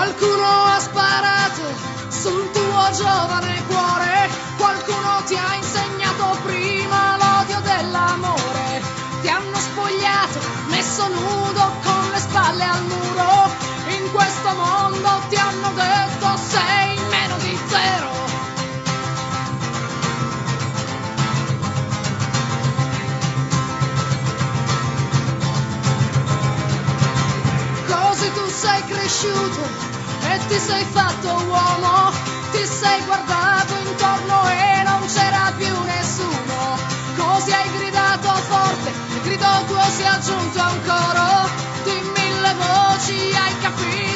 Qualcuno ha sparato sul tuo giovane cuore, qualcuno ti ha insegnato prima l'odio dell'amore, ti hanno spogliato, messo nudo con le spalle al muro, in questo mondo ti hanno detto sei meno di zero. Così tu sei cresciuto e ti sei fatto uomo, ti sei guardato intorno e non c'era più nessuno, così hai gridato forte, il grido tuo si è aggiunto a un coro di mille voci, hai capito?